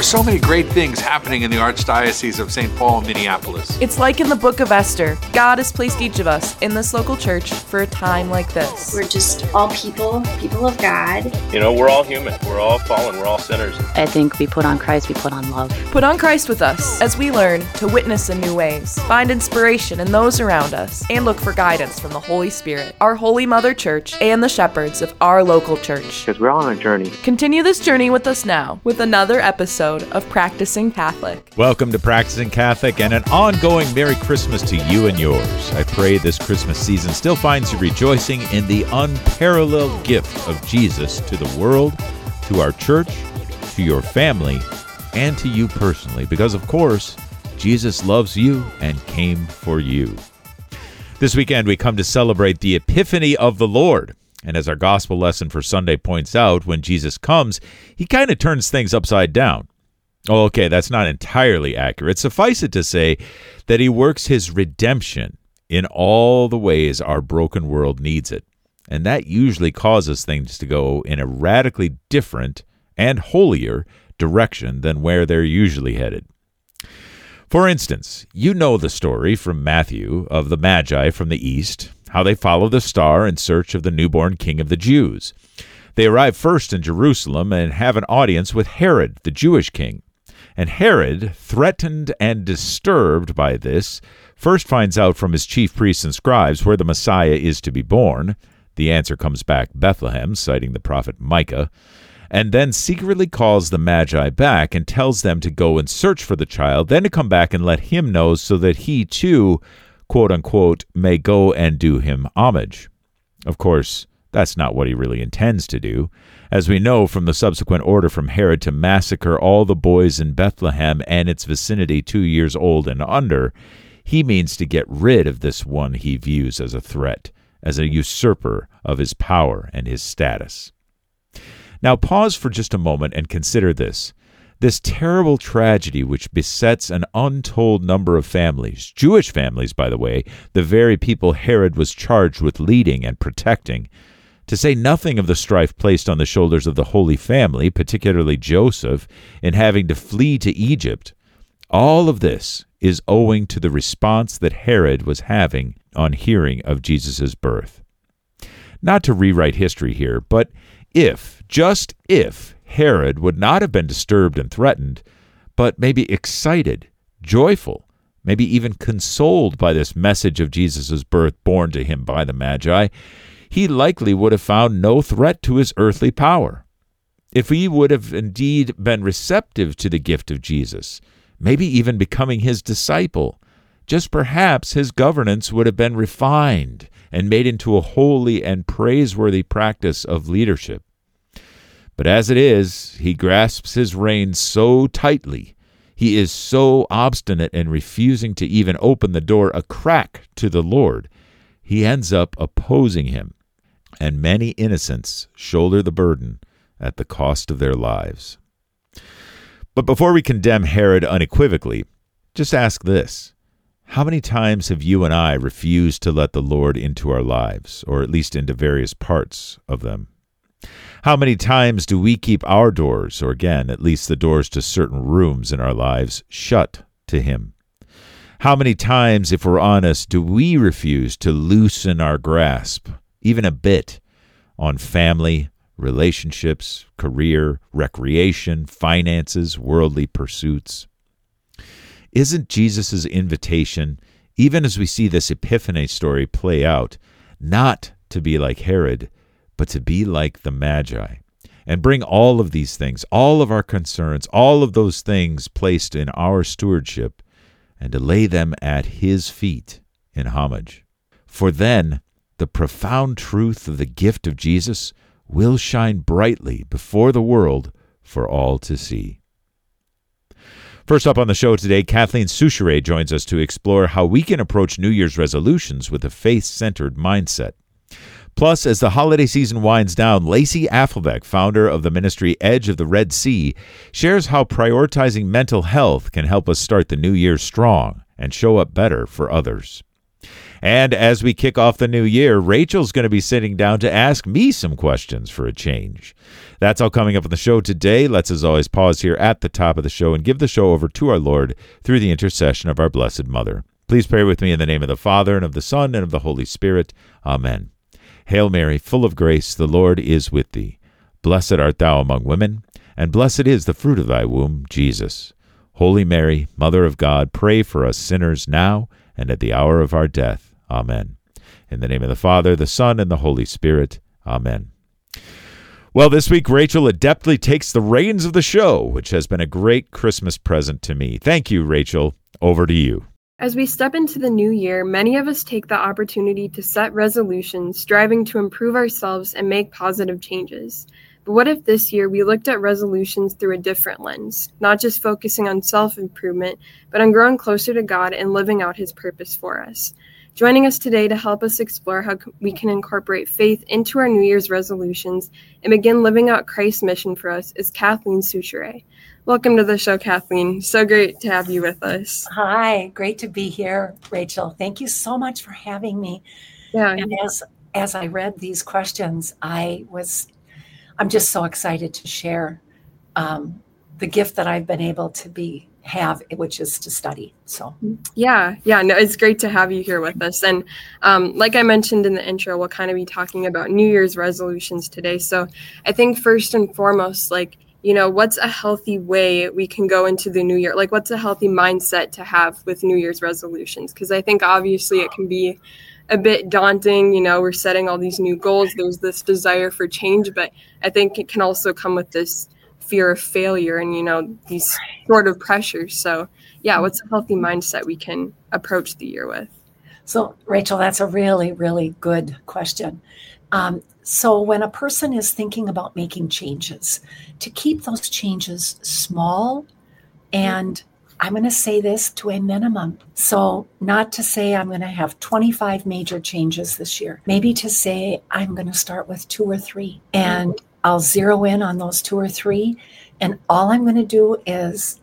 are so many great things happening in the Archdiocese of St. Paul, Minneapolis. It's like in the book of Esther. God has placed each of us in this local church for a time like this. We're just all people of God. You know, we're all human. We're all fallen. We're all sinners. I think we put on Christ, we put on love. Put on Christ with us as we learn to witness in new ways, find inspiration in those around us, and look for guidance from the Holy Spirit, our Holy Mother Church, and the shepherds of our local church. Because we're all on a journey. Continue this journey with us now with another episode of Practicing Catholic. Welcome to Practicing Catholic and an ongoing Merry Christmas to you and yours. I pray this Christmas season still finds you rejoicing in the unparalleled gift of Jesus to the world, to our church, to your family, and to you personally, because of course, Jesus loves you and came for you. This weekend we come to celebrate the Epiphany of the Lord. And as our gospel lesson for Sunday points out, when Jesus comes, he kind of turns things upside down. Oh, okay, that's not entirely accurate. Suffice it to say that he works his redemption in all the ways our broken world needs it. And that usually causes things to go in a radically different and holier direction than where they're usually headed. For instance, you know the story from Matthew of the Magi from the east, how they follow the star in search of the newborn king of the Jews. They arrive first in Jerusalem and have an audience with Herod, the Jewish king. And Herod, threatened and disturbed by this, first finds out from his chief priests and scribes where the Messiah is to be born. The answer comes back Bethlehem, citing the prophet Micah, and then secretly calls the Magi back and tells them to go and search for the child, then to come back and let him know so that he too, quote-unquote, may go and do him homage. Of course, that's not what he really intends to do. As we know from the subsequent order from Herod to massacre all the boys in Bethlehem and its vicinity 2 years old and under, he means to get rid of this one he views as a threat, as a usurper of his power and his status. Now pause for just a moment and consider this. This terrible tragedy which besets an untold number of families, Jewish families, by the way, the very people Herod was charged with leading and protecting, to say nothing of the strife placed on the shoulders of the Holy Family, particularly Joseph, in having to flee to Egypt. All of this is owing to the response that Herod was having on hearing of Jesus' birth. Not to rewrite history here, but just if, Herod would not have been disturbed and threatened, but maybe excited, joyful, maybe even consoled by this message of Jesus' birth born to him by the Magi, he likely would have found no threat to his earthly power. If he would have indeed been receptive to the gift of Jesus, maybe even becoming his disciple, just perhaps his governance would have been refined and made into a holy and praiseworthy practice of leadership. But as it is, he grasps his reins so tightly, he is so obstinate in refusing to even open the door a crack to the Lord, he ends up opposing him, and many innocents shoulder the burden at the cost of their lives. But before we condemn Herod unequivocally, just ask this. How many times have you and I refused to let the Lord into our lives, or at least into various parts of them? How many times do we keep our doors, or again, at least the doors to certain rooms in our lives, shut to him? How many times, if we're honest, do we refuse to loosen our grasp, even a bit, on family, relationships, career, recreation, finances, worldly pursuits? Isn't Jesus' invitation, even as we see this Epiphany story play out, not to be like Herod, but to be like the Magi, and bring all of these things, all of our concerns, all of those things placed in our stewardship, and to lay them at his feet in homage? For then, the profound truth of the gift of Jesus will shine brightly before the world for all to see. First up on the show today, Kathleen Soucheray joins us to explore how we can approach New Year's resolutions with a faith-centered mindset. Plus, as the holiday season winds down, Lacey Affelbeck, founder of the ministry Edge of the Red Sea, shares how prioritizing mental health can help us start the new year strong and show up better for others. And as we kick off the new year, Rachel's going to be sitting down to ask me some questions for a change. That's all coming up on the show today. Let's, as always, pause here at the top of the show and give the show over to our Lord through the intercession of our Blessed Mother. Please pray with me in the name of the Father, and of the Son, and of the Holy Spirit. Amen. Hail Mary, full of grace, the Lord is with thee. Blessed art thou among women, and blessed is the fruit of thy womb, Jesus. Holy Mary, Mother of God, pray for us sinners now and at the hour of our death. Amen. In the name of the Father, the Son, and the Holy Spirit. Amen. Well, this week, Rachel adeptly takes the reins of the show, which has been a great Christmas present to me. Thank you, Rachel. Over to you. As we step into the new year, many of us take the opportunity to set resolutions, striving to improve ourselves and make positive changes. But what if this year we looked at resolutions through a different lens, not just focusing on self-improvement, but on growing closer to God and living out His purpose for us? Joining us today to help us explore how we can incorporate faith into our New Year's resolutions and begin living out Christ's mission for us is Kathleen Soucheray. Welcome to the show, Kathleen. So great to have you with us. Hi, great to be here, Rachel. Thank you so much for having me. Yeah. And as I read these questions, I'm just so excited to share the gift that I've been able to have, which is to study. So no, it's great to have you here with us. And like I mentioned in the intro, we'll kind of be talking about New Year's resolutions today. So I think first and foremost, what's a healthy way we can go into the new year? What's a healthy mindset to have with New Year's resolutions? Because I think obviously it can be a bit daunting. We're setting all these new goals. There's this desire for change, but I think it can also come with this fear of failure and, these sort of pressures. So what's a healthy mindset we can approach the year with? So Rachel, that's a really, really good question. So when a person is thinking about making changes, to keep those changes small, and I'm going to say this to a minimum. So not to say I'm going to have 25 major changes this year, maybe to say I'm going to start with 2 or 3, and I'll zero in on those 2 or 3. And all I'm going to do is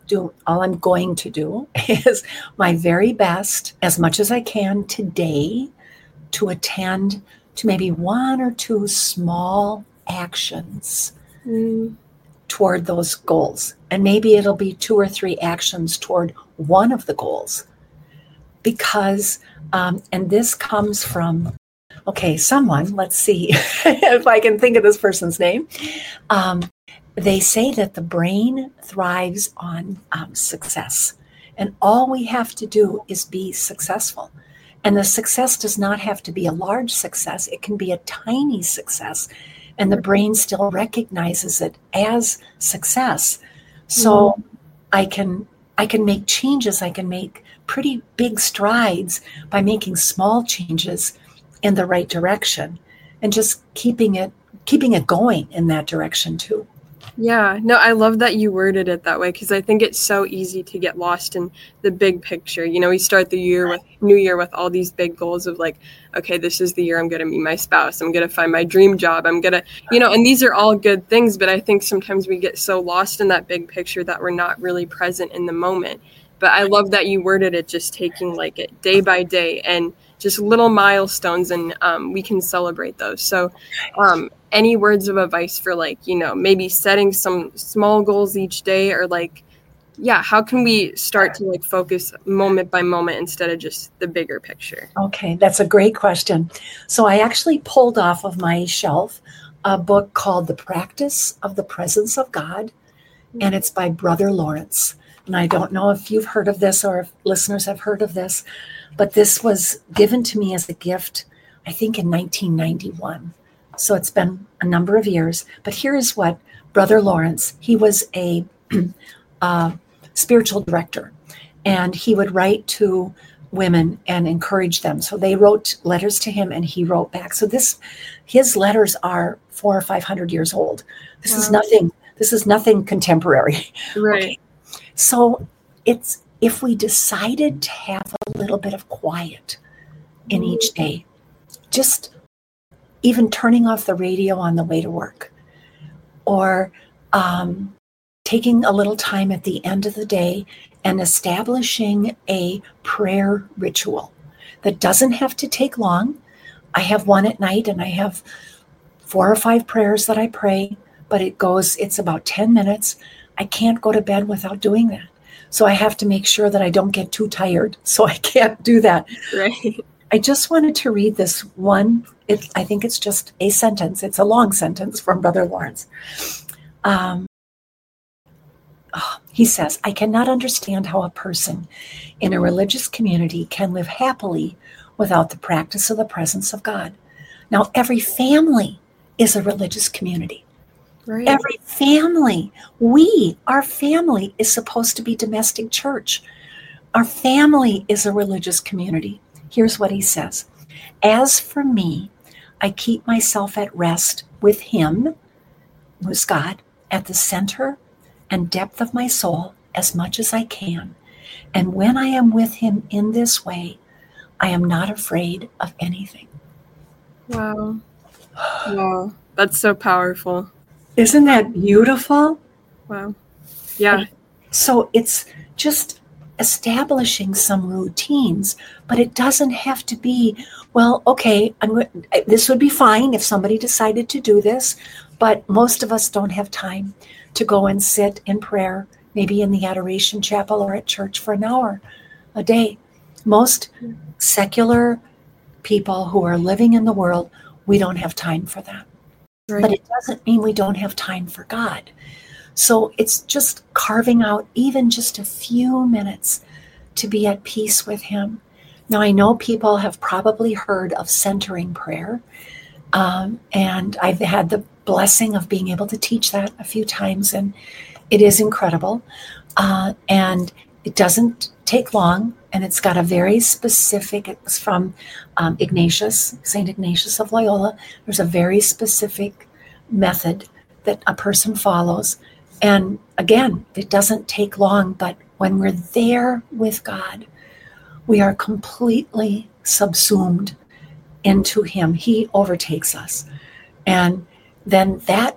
my very best, as much as I can today, to attend to maybe 1 or 2 small actions toward those goals. And maybe it'll be 2 or 3 actions toward one of the goals. Because, and this comes from, someone, let's see if I can think of this person's name. They say that the brain thrives on success. And all we have to do is be successful. And the success does not have to be a large success. It can be a tiny success. And the brain still recognizes it as success. So I can make changes. I can make pretty big strides by making small changes in the right direction and just keeping it going in that direction too. Yeah, no, I love that you worded it that way, because I think it's so easy to get lost in the big picture. We start the new year with all these big goals of this is the year I'm going to meet my spouse. I'm going to find my dream job. I'm going to, and these are all good things. But I think sometimes we get so lost in that big picture that we're not really present in the moment. But I love that you worded it, just taking it day by day and just little milestones, and we can celebrate those. So any words of advice for maybe setting some small goals each day, or how can we start to focus moment by moment instead of just the bigger picture? Okay, that's a great question. So I actually pulled off of my shelf a book called The Practice of the Presence of God, and it's by Brother Lawrence. And I don't know if you've heard of this or if listeners have heard of this, but this was given to me as a gift, I think in 1991. So it's been a number of years. But here is what Brother Lawrence, he was a spiritual director, and he would write to women and encourage them. So they wrote letters to him and he wrote back. So his letters are 400 or 500 years old. This is nothing contemporary. Right. Okay. So it's, if we decided to have a little bit of quiet in each day, just even turning off the radio on the way to work, or taking a little time at the end of the day and establishing a prayer ritual. that doesn't have to take long. I have one at night, and I have 4 or 5 prayers that I pray, but it's about 10 minutes. I can't go to bed without doing that. So I have to make sure that I don't get too tired. So I can't do that. Right. I just wanted to read this one. I think it's just a sentence. It's a long sentence from Brother Lawrence. He says, I cannot understand how a person in a religious community can live happily without the practice of the presence of God. Now, every family is a religious community. Right. Every family, our family is supposed to be domestic church. Our family is a religious community. Here's what he says. As for me, I keep myself at rest with him, who's God, at the center and depth of my soul as much as I can. And when I am with him in this way, I am not afraid of anything. Wow. Wow. That's so powerful. Isn't that beautiful? Wow. Yeah. So it's just establishing some routines, but it doesn't have to be, well, okay, this would be fine if somebody decided to do this, but most of us don't have time to go and sit in prayer, maybe in the Adoration Chapel or at church for an hour a day. Most secular people who are living in the world, we don't have time for that. Right. But it doesn't mean we don't have time for God. So it's just carving out even just a few minutes to be at peace with him. Now, I know people have probably heard of centering prayer, and I've had the blessing of being able to teach that a few times, and it is incredible. And it doesn't take long, and it's got a very specific, it's from Ignatius, St. Ignatius of Loyola. There's a very specific method that a person follows. And again, it doesn't take long, but when we're there with God, we are completely subsumed into him. He overtakes us. And then that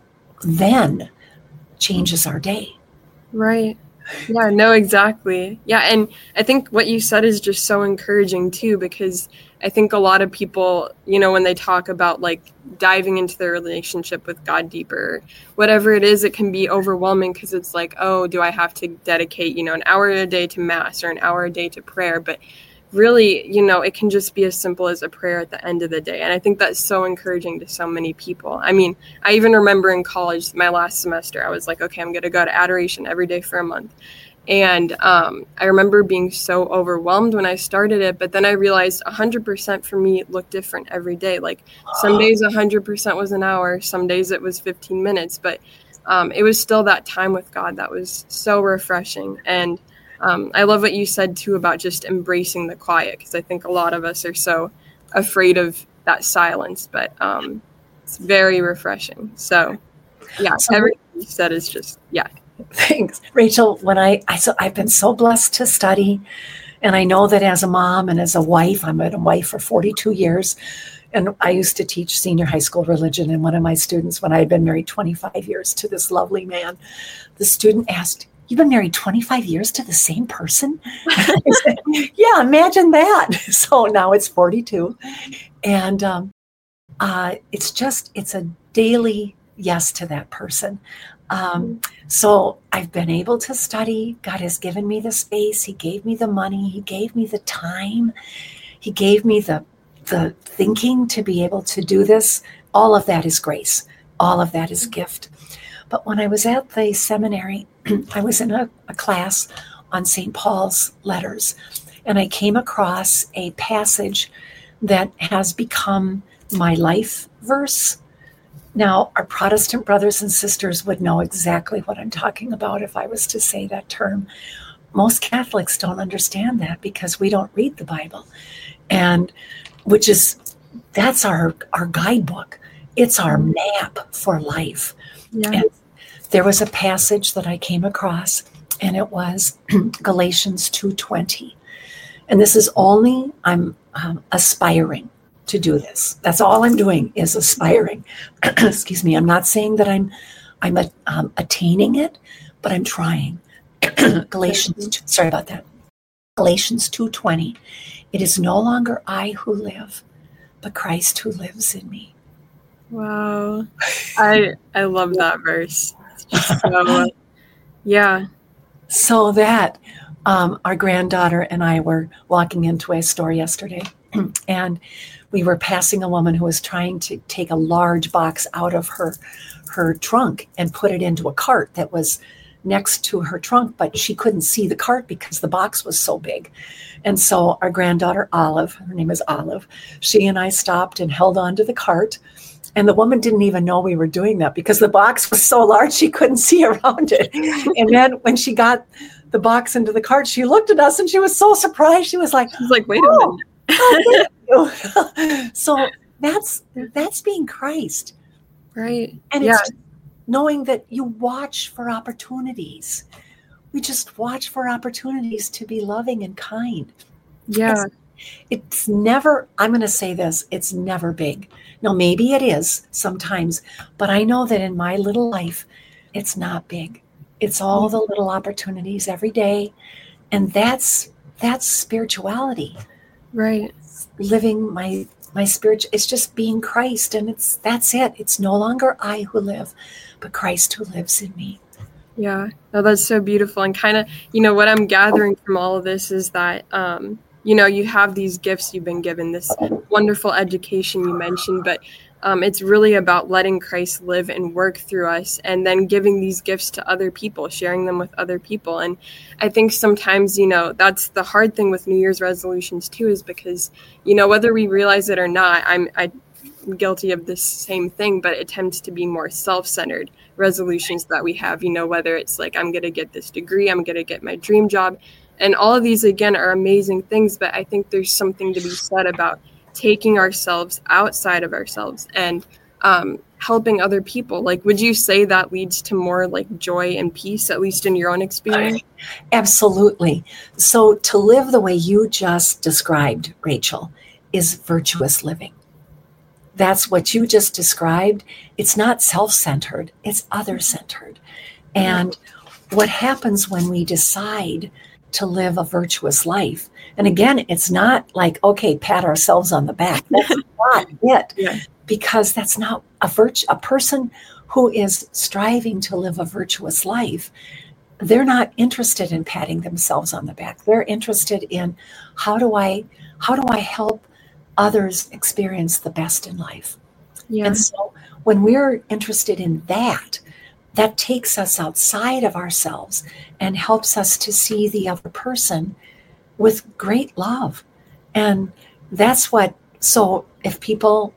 changes our day. Right. Yeah, no, exactly. Yeah, and I think what you said is just so encouraging too, because I think a lot of people, when they talk about like diving into their relationship with God deeper, whatever it is, it can be overwhelming because it's like, oh, do I have to dedicate, an hour a day to mass or an hour a day to prayer? But really, it can just be as simple as a prayer at the end of the day. And I think that's so encouraging to so many people. I mean, I even remember in college, my last semester, I was like, okay, I'm going to go to adoration every day for a month. And I remember being so overwhelmed when I started it, but then I realized 100% for me looked different every day. Like some days 100% was an hour, some days it was 15 minutes, but it was still that time with God that was so refreshing. And I love what you said too about just embracing the quiet, because I think a lot of us are so afraid of that silence, but it's very refreshing. So yeah, everything you said is just, yeah. Thanks, Rachel. When I've been so blessed to study, and I know that as a mom and as a wife, I'm a wife for 42 years, and I used to teach senior high school religion. And one of my students, when I had been married 25 years to this lovely man, the student asked, "You've been married 25 years to the same person?" I said, yeah, imagine that. So now it's 42, and it's a daily yes to that person. So I've been able to study. God has given me the space. He gave me the money. He gave me the time. He gave me the thinking to be able to do this. All of that is grace. All of that is gift. But when I was at the seminary, I was in a class on St. Paul's letters, and I came across a passage that has become my life verse. Now, our Protestant brothers and sisters would know exactly what I'm talking about if I was to say that term. Most Catholics don't understand that because we don't read the Bible, and that's our guidebook. It's our map for life. Yeah. And there was a passage that I came across, and it was Galatians 2:20. And this is only, I'm aspiring to do this. That's all I'm doing is aspiring. Excuse me. I'm not saying that I'm attaining it, but I'm trying. Galatians 2, sorry about that. Galatians 2:20. It is no longer I who live, but Christ who lives in me. Wow. I love that verse. It's just so, yeah. So that our granddaughter and I were walking into a store yesterday, and we were passing a woman who was trying to take a large box out of her trunk and put it into a cart that was next to her trunk, but she couldn't see the cart because the box was so big. And so our granddaughter, Olive, her name is Olive, she and I stopped and held on to the cart. And the woman didn't even know we were doing that because the box was so large she couldn't see around it. And then when she got the box into the cart, she looked at us and she was so surprised. She was like, wait a minute. So that's being Christ. Right. And it's just knowing that you watch for opportunities. We just watch for opportunities to be loving and kind. Yeah. It's never, I'm going to say this, it's never big. Now, maybe it is sometimes, but I know that in my little life, it's not big. It's all the little opportunities every day. And that's spirituality. Right. Living my spiritual, it's just being Christ. And that's it. It's no longer I who live, but Christ who lives in me. Yeah. No, that's so beautiful. And kind of, what I'm gathering from all of this is that, you have these gifts you've been given, this wonderful education you mentioned, but it's really about letting Christ live and work through us and then giving these gifts to other people, sharing them with other people. And I think sometimes, that's the hard thing with New Year's resolutions too, is because, whether we realize it or not, I'm guilty of this same thing, but it tends to be more self-centered resolutions that we have, whether it's like, I'm going to get this degree, I'm going to get my dream job. And all of these, again, are amazing things, but I think there's something to be said about taking ourselves outside of ourselves and helping other people. Like, would you say that leads to more like joy and peace, at least in your own experience? Absolutely. So to live the way you just described, Rachel, is virtuous living. That's what you just described. It's not self-centered, it's other-centered. And what happens when we decide to live a virtuous life? And again, it's not like, okay, pat ourselves on the back. That's not it. Yeah. Because that's not a person who is striving to live a virtuous life. They're not interested in patting themselves on the back. They're interested in how do I help others experience the best in life? Yeah. And so when we're interested in that takes us outside of ourselves and helps us to see the other person with great love. And that's so if people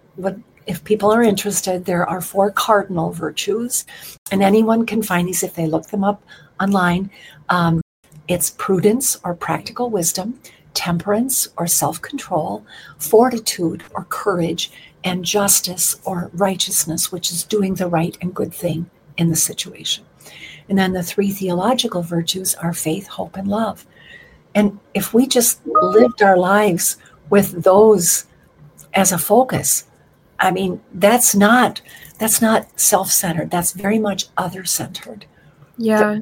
are interested, there are 4 cardinal virtues, and anyone can find these if they look them up online. It's prudence or practical wisdom, temperance or self-control, fortitude or courage, and justice or righteousness, which is doing the right and good thing in the situation. And then the 3 theological virtues are faith, hope, and love. And if we just lived our lives with those as a focus, I mean, that's not self-centered. That's very much other-centered. Yeah.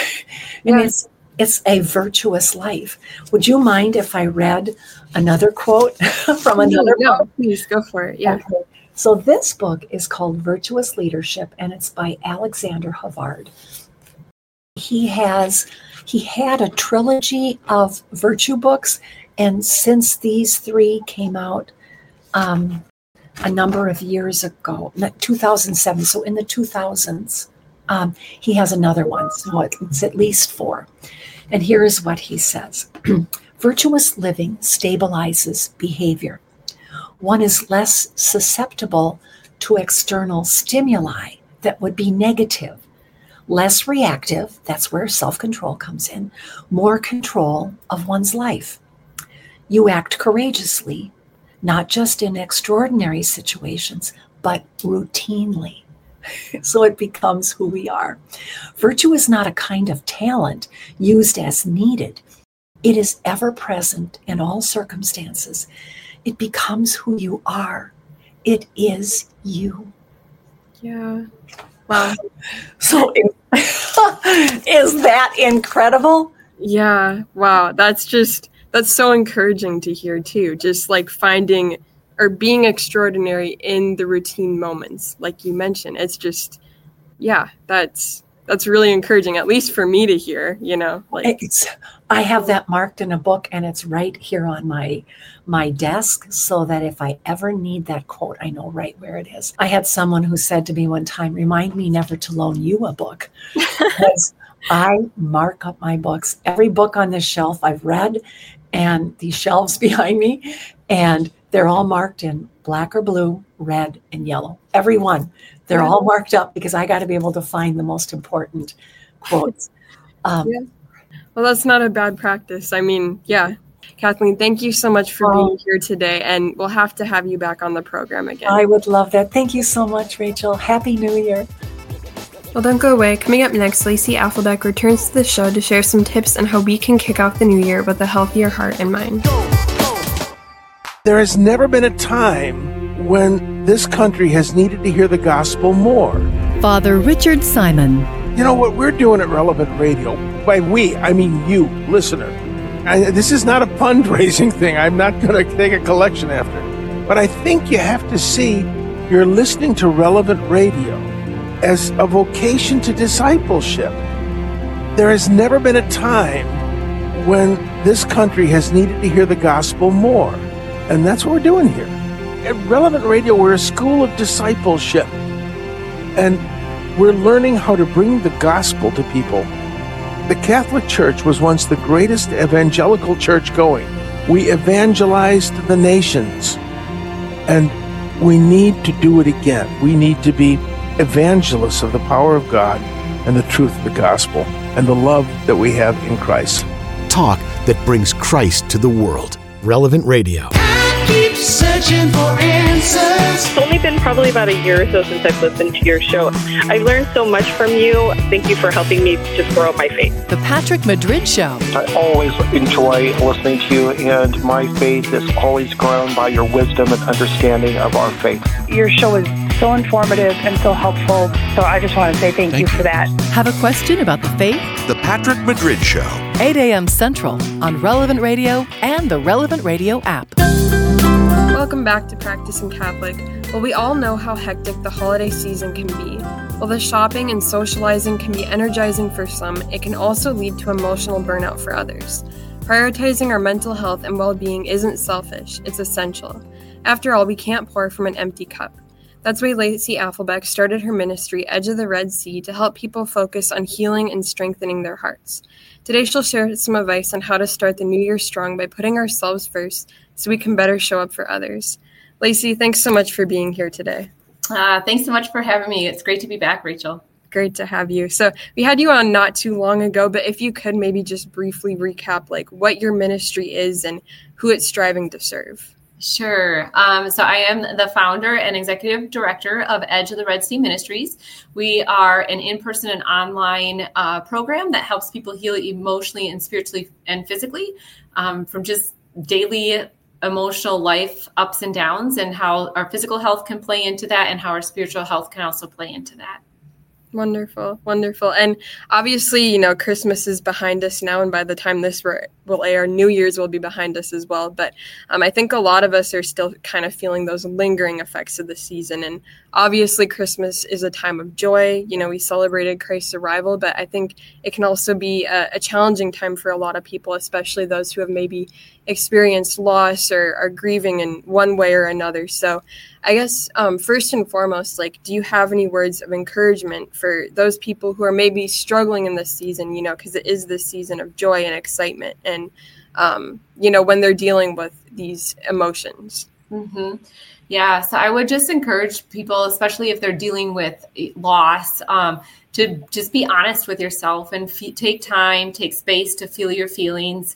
And it's a virtuous life. Would you mind if I read another quote from another book? No, please go for it. Yeah. Okay. So this book is called Virtuous Leadership, and it's by Alexander Havard. He had a trilogy of virtue books, and since these 3 came out a number of years ago, 2007, so in the 2000s, he has another one, so it's at least 4. And here is what he says. Virtuous living stabilizes behavior. One is less susceptible to external stimuli that would be negative, less reactive, that's where self-control comes in, more control of one's life. You act courageously, not just in extraordinary situations, but routinely. So it becomes who we are. Virtue is not a kind of talent used as needed. It is ever present in all circumstances. It becomes who you are. It is you. Yeah. Wow. So is that incredible? Yeah. Wow. That's just, that's so encouraging to hear too. Just like finding or being extraordinary in the routine moments, like you mentioned. It's just, yeah, that's really encouraging, at least for me to hear, you know. Like I have that marked in a book, and it's right here on my desk, so that if I ever need that quote, I know right where it is. I had someone who said to me one time, remind me never to loan you a book, because I mark up my books. Every book on this shelf I've read, and these shelves behind me, and they're all marked in black or blue, red, and yellow. Every one. They're all marked up because I got to be able to find the most important quotes. Well, that's not a bad practice. I mean, yeah. Kathleen, thank you so much for being here today, and we'll have to have you back on the program again. I would love that. Thank you so much, Rachel. Happy New Year. Well, don't go away. Coming up next, Lacey Affelbeck returns to the show to share some tips on how we can kick off the new year with a healthier heart and mind. There has never been a time when this country has needed to hear the gospel more. Father Richard Simon. You know what we're doing at Relevant Radio? By we, I mean you, listener. This is not a fundraising thing. I'm not going to take a collection after. But I think you have to see you're listening to Relevant Radio as a vocation to discipleship. There has never been a time when this country has needed to hear the gospel more. And that's what we're doing here. At Relevant Radio, we're a school of discipleship. And we're learning how to bring the gospel to people. The Catholic Church was once the greatest evangelical church going. We evangelized the nations. And we need to do it again. We need to be evangelists of the power of God and the truth of the gospel and the love that we have in Christ. Talk that brings Christ to the world. Relevant Radio. Keep searching for answers. It's only been probably about a year or so since I've listened to your show. I've learned so much from you. Thank you for helping me just grow my faith. The Patrick Madrid Show. I always enjoy listening to you, and my faith is always grown by your wisdom and understanding of our faith. Your show is so informative and so helpful, so I just want to say thank you for that. Have a question about the faith? The Patrick Madrid Show. 8 a.m. Central on Relevant Radio and the Relevant Radio app. Welcome back to Practicing Catholic. Well, we all know how hectic the holiday season can be. While the shopping and socializing can be energizing for some, it can also lead to emotional burnout for others. Prioritizing our mental health and well-being isn't selfish, it's essential. After all, we can't pour from an empty cup. That's why Lacey Affelbeck started her ministry, Edge of the Red Sea, to help people focus on healing and strengthening their hearts. Today she'll share some advice on how to start the new year strong by putting ourselves first so we can better show up for others. Lacey, thanks so much for being here today. Thanks so much for having me. It's great to be back, Rachel. Great to have you. So we had you on not too long ago, but if you could maybe just briefly recap like what your ministry is and who it's striving to serve. Sure. So I am the founder and executive director of Edge of the Red Sea Ministries. We are an in-person and online program that helps people heal emotionally and spiritually and physically from just daily emotional life ups and downs, and how our physical health can play into that and how our spiritual health can also play into that. Wonderful. Wonderful. And obviously, you know, Christmas is behind us now. And by the time this will air, New Year's will be behind us as well. But I think a lot of us are still kind of feeling those lingering effects of the season. And obviously, Christmas is a time of joy. You know, we celebrated Christ's arrival, but I think it can also be a challenging time for a lot of people, especially those who have maybe experienced loss or are grieving in one way or another. So I guess first and foremost, like, do you have any words of encouragement for those people who are maybe struggling in this season, you know, because it is this season of joy and excitement and, you know, when they're dealing with these emotions? Mm-hmm. Yeah. So I would just encourage people, especially if they're dealing with loss, to just be honest with yourself and take time, take space to feel your feelings.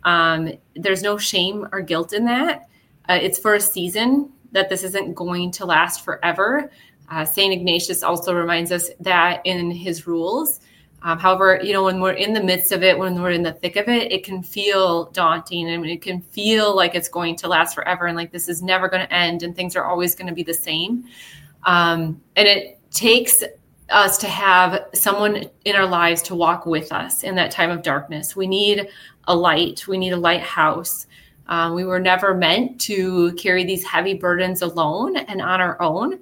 There's no shame or guilt in that. It's for a season, that this isn't going to last forever. St. Ignatius also reminds us that in his rules. However, you know, when we're in the midst of it, when we're in the thick of it, it can feel daunting and it can feel like it's going to last forever and like this is never going to end and things are always going to be the same. And it takes us to have someone in our lives to walk with us in that time of darkness. We need a light. We need a lighthouse. We were never meant to carry these heavy burdens alone and on our own.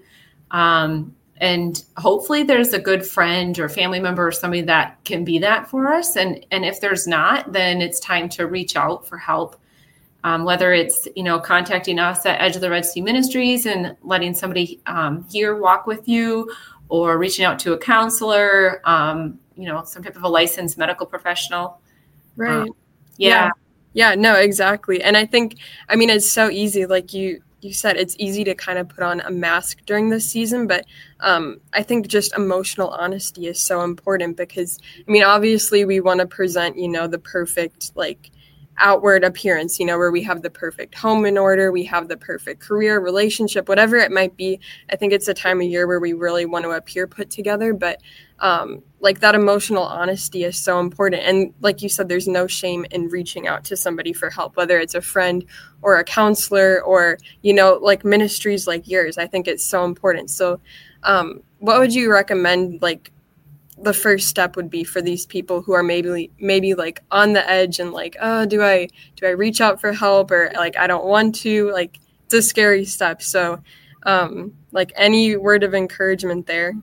And hopefully there's a good friend or family member or somebody that can be that for us. And if there's not, then it's time to reach out for help. Whether it's, contacting us at Edge of the Red Sea Ministries and letting somebody here walk with you, or reaching out to a counselor, some type of a licensed medical professional. Right. Yeah, no, exactly. And I think, it's so easy. Like you said, it's easy to kind of put on a mask during this season, but I think just emotional honesty is so important because, obviously we want to present, the perfect, outward appearance, where we have the perfect home in order, we have the perfect career, relationship, whatever it might be. I think it's a time of year where we really want to appear put together, but that emotional honesty is so important. And like you said, there's no shame in reaching out to somebody for help, whether it's a friend or a counselor or, ministries like yours. I think it's so important. So what would you recommend, the first step would be for these people who are maybe on the edge and do I reach out for help, or I don't want to, it's a scary step. So any word of encouragement there?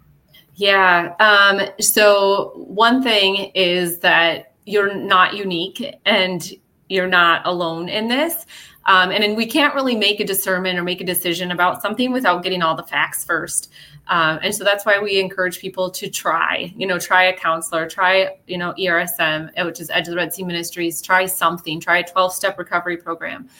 Yeah. So one thing is that you're not unique and you're not alone in this. And we can't really make a discernment or make a decision about something without getting all the facts first. And so that's why we encourage people to try a counselor, try, ERSM, which is Edge of the Red Sea Ministries, try something, try a 12-step recovery program.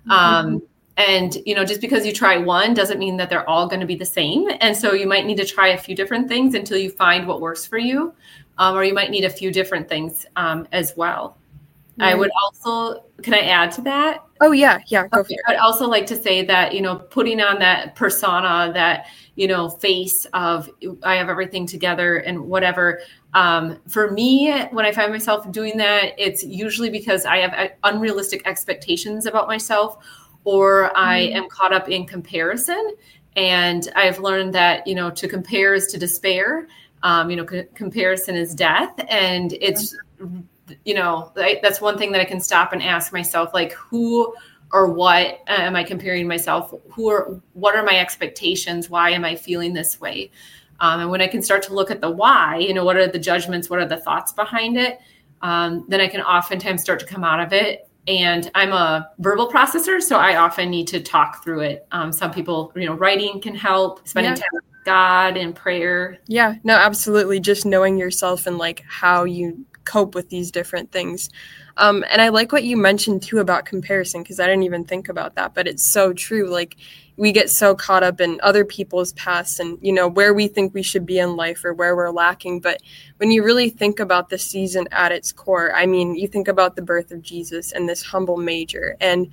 And, just because you try one doesn't mean that they're all going to be the same. And so you might need to try a few different things until you find what works for you. Or you might need a few different things as well. Right. I would also, can I add to that? Oh, yeah. Go for it. I'd also like to say that, putting on that persona, that, face of I have everything together and whatever. For me, when I find myself doing that, it's usually because I have unrealistic expectations about myself, or I am caught up in comparison. And I've learned that, to compare is to despair. Comparison is death. And it's, that's one thing that I can stop and ask myself, who or what am I comparing myself? What are my expectations? Why am I feeling this way? And when I can start to look at the why, what are the judgments? What are the thoughts behind it? Then I can oftentimes start to come out of it. And I'm a verbal processor, so I often need to talk through it. Some people, writing can help, spending time with God and prayer. Yeah, no, absolutely. Just knowing yourself and how you cope with these different things. And I like what you mentioned too about comparison, because I didn't even think about that, but it's so true. We get so caught up in other people's past and, where we think we should be in life or where we're lacking. But when you really think about the season at its core, you think about the birth of Jesus and this humble manger, and,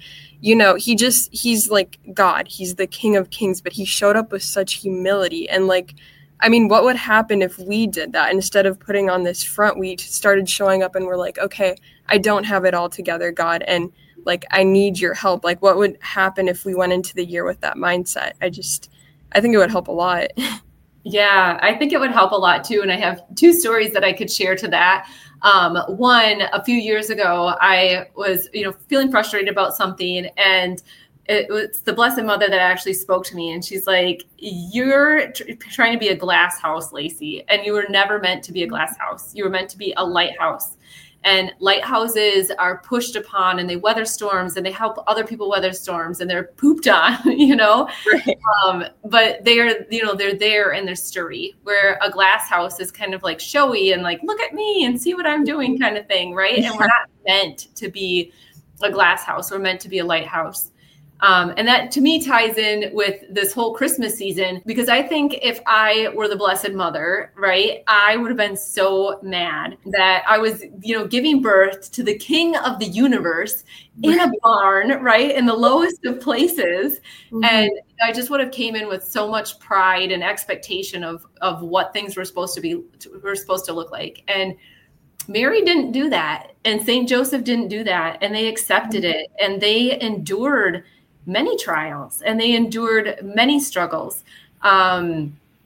he's like God, he's the King of Kings, but he showed up with such humility. And what would happen if we did that? Instead of putting on this front, we started showing up and we're like, okay, I don't have it all together, God. And I need your help. What would happen if we went into the year with that mindset? I think it would help a lot. Yeah, I think it would help a lot too. And I have two stories that I could share to that. One, a few years ago, I was, feeling frustrated about something, and it was the Blessed Mother that actually spoke to me. And she's like, you're trying to be a glass house, Lacey, and you were never meant to be a glass house. You were meant to be a lighthouse. And lighthouses are pushed upon, and they weather storms, and they help other people weather storms, and they're pooped on, Right. But they're there and they're sturdy, where a glass house is kind of showy and look at me and see what I'm doing kind of thing. Right. Yeah. And we're not meant to be a glass house. We're meant to be a lighthouse. And that to me ties in with this whole Christmas season, because I think if I were the Blessed Mother, right, I would have been so mad that I was, giving birth to the King of the universe in a barn, right, in the lowest of places. Mm-hmm. And I just would have came in with so much pride and expectation of what things were supposed to look like. And Mary didn't do that. And St. Joseph didn't do that. And they accepted it. And they endured many trials, and they endured many struggles.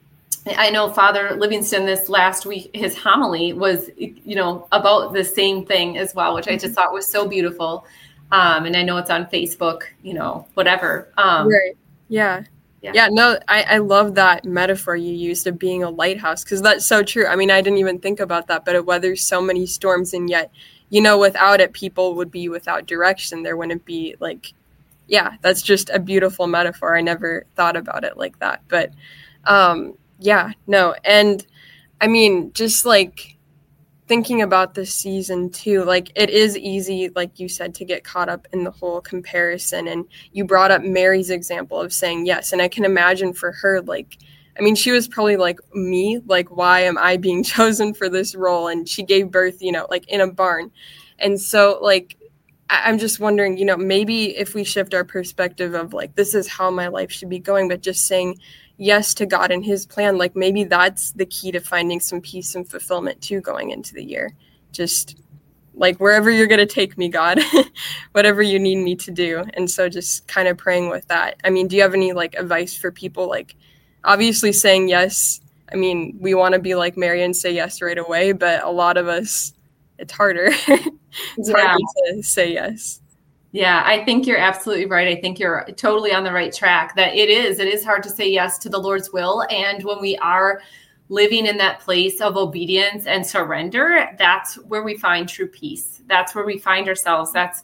I know Father Livingston this last week, his homily was, about the same thing as well, which I just thought was so beautiful. And I know it's on Facebook, whatever. Right. Yeah. No, I love that metaphor you used of being a lighthouse, because that's so true. I mean, I didn't even think about that, but it weathers so many storms, and yet, without it, people would be without direction. There wouldn't be that's just a beautiful metaphor. I never thought about it like that, but and I mean, just thinking about this season too, it is easy, like you said, to get caught up in the whole comparison. And you brought up Mary's example of saying yes. And I can imagine for her, she was probably like me, why am I being chosen for this role? And she gave birth, in a barn. And so I'm just wondering, maybe if we shift our perspective of this is how my life should be going, but just saying yes to God and his plan, maybe that's the key to finding some peace and fulfillment too going into the year. Just wherever you're going to take me, God, whatever you need me to do. And so just kind of praying with that. I mean, do you have any advice for people? Obviously saying yes. I mean, we want to be like Mary and say yes right away, but a lot of us, it's harder. It's harder to say yes. Yeah, I think you're absolutely right. I think you're totally on the right track, that it is hard to say yes to the Lord's will. And when we are living in that place of obedience and surrender, that's where we find true peace. That's where we find ourselves. That's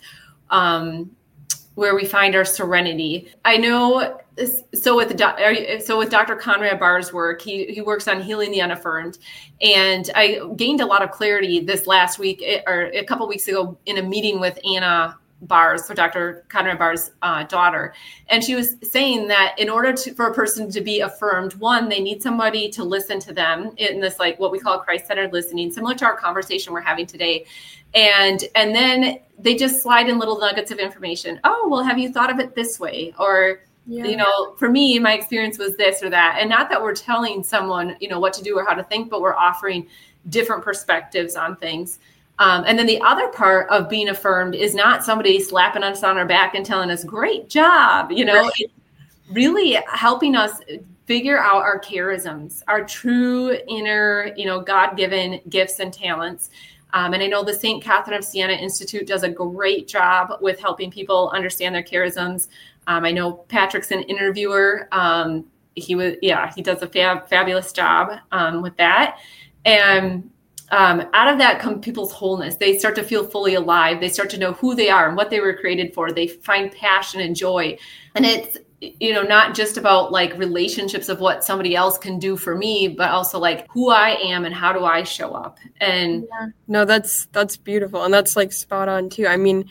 where we find our serenity. I know. So with Dr. Conrad Bahr's work, he works on healing the unaffirmed, and I gained a lot of clarity this last week or a couple weeks ago in a meeting with Anna Bahr, so Dr. Conrad Bahr's daughter. And she was saying that in order for a person to be affirmed, one, they need somebody to listen to them in this, what we call Christ-centered listening, similar to our conversation we're having today. And then they just slide in little nuggets of information. Oh, well, have you thought of it this way? Or, for me, my experience was this or that. And not that we're telling someone, what to do or how to think, but we're offering different perspectives on things. And then the other part of being affirmed is not somebody slapping us on our back and telling us, great job. It's really helping us figure out our charisms, our true inner, God-given gifts and talents. And I know the St. Catherine of Siena Institute does a great job with helping people understand their charisms. I know Patrick's an interviewer. He does a fabulous job with that. And out of that comes people's wholeness. They start to feel fully alive. They start to know who they are and what they were created for. They find passion and joy. And it's, not just about relationships of what somebody else can do for me, but also who I am and how do I show up. And no, that's beautiful. And that's spot on too. I mean,